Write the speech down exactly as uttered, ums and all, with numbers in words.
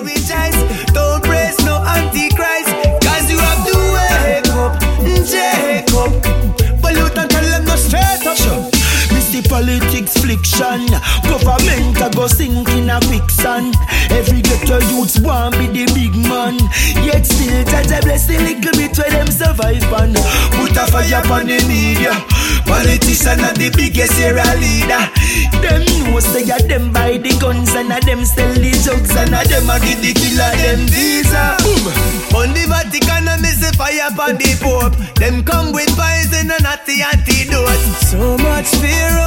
rejoice. Don't praise no antichrist, cause you have to wake up, Jacob. Pollute and tell them no straight up. Sure. Misty politics fliction, government a go sink in a quicksand. Every ghetto youths want be the big man, yet still Jaja bless the little bit where them survive on. Put a fire upon the media, politician are the biggest era leader. Them know say a them buy the guns and a them sell the drugs and a them a give the killer them visa. Boom. On the Vatican and me say fire upon the Pope. Them come with poison and not the antidote. So much fear